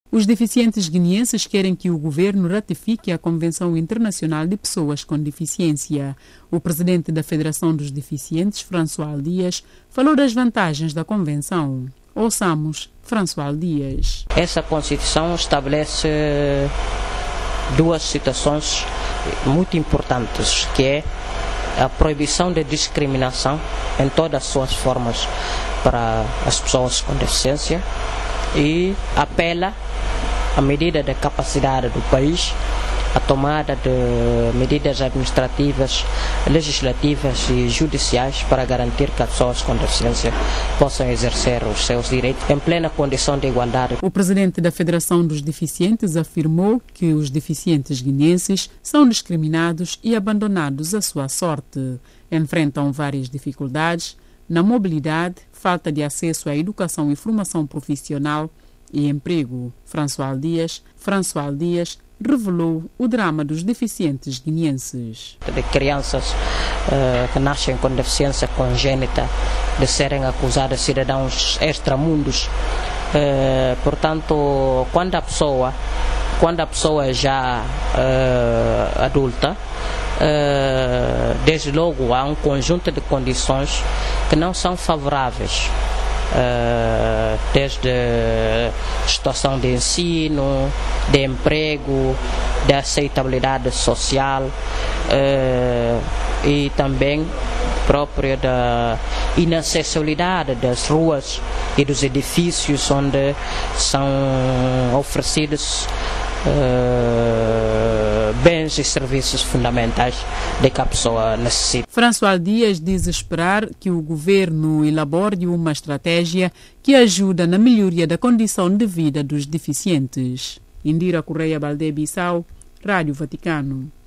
Os deficientes guineenses querem que o governo ratifique a Convenção Internacional de Pessoas com Deficiência. O presidente da Federação dos Deficientes, François Dias, falou das vantagens da Convenção. Ouçamos François Dias. Essa Constituição estabelece duas situações muito importantes, que é a proibição de discriminação em todas as suas formas para as pessoas com deficiência e apela à medida de capacidade do país, a tomada de medidas administrativas, legislativas e judiciais para garantir que as pessoas com deficiência possam exercer os seus direitos em plena condição de igualdade. O presidente da Federação dos Deficientes afirmou que os deficientes guineenses são discriminados e abandonados à sua sorte. Enfrentam várias dificuldades na mobilidade, falta de acesso à educação e formação profissional e emprego. François Dias revelou o drama dos deficientes guineenses. De crianças que nascem com deficiência congênita, de serem acusadas de cidadãos extramundos. Portanto, quando a pessoa é já adulta, desde logo há um conjunto de condições que não são favoráveis. Desde situação de ensino, de emprego, de aceitabilidade social e também própria da inacessibilidade das ruas e dos edifícios onde são oferecidos bens e serviços fundamentais de que a pessoa necessita. François Dias diz esperar que o governo elabore uma estratégia que ajuda na melhoria da condição de vida dos deficientes. Indira Correia Balde Bissau, Rádio Vaticano.